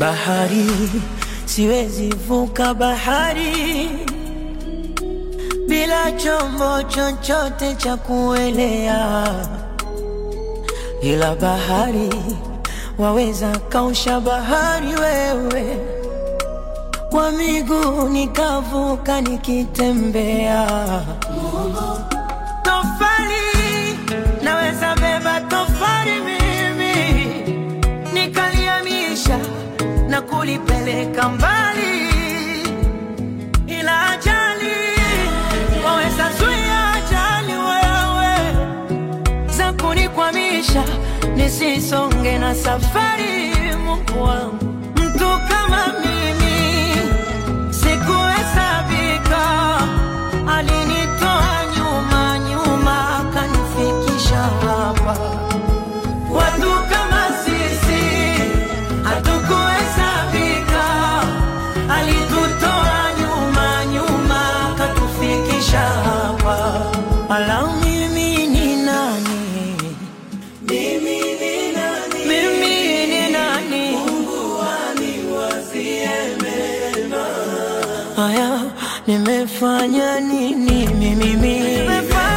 bahari, siwezi vuka bahari bila chombo chochote cha kuelea. Ila bahari waweza kausha bahari wewe, kwa miguu nikavuka nikitembea. Tofali naweza beba tofali mimi, nikaliamisha na kulipeleka mbali. Ila ajali waweza zuia ajali wewe, za kunikwamisha nisisonge na safari. Mungu wangu, mtu kama mimi sikuhesabika, alinitoa nyuma nyuma akanifikisha hapa. Watu kama sisi hatukuhesabika, alitutoa nyuma nyuma akatufikisha hapa. Ala, mimi ni nani? Mimi ni nani? Mimi ni nani? Mungu aniwazie mema. Haya, nimefanya nini mimi?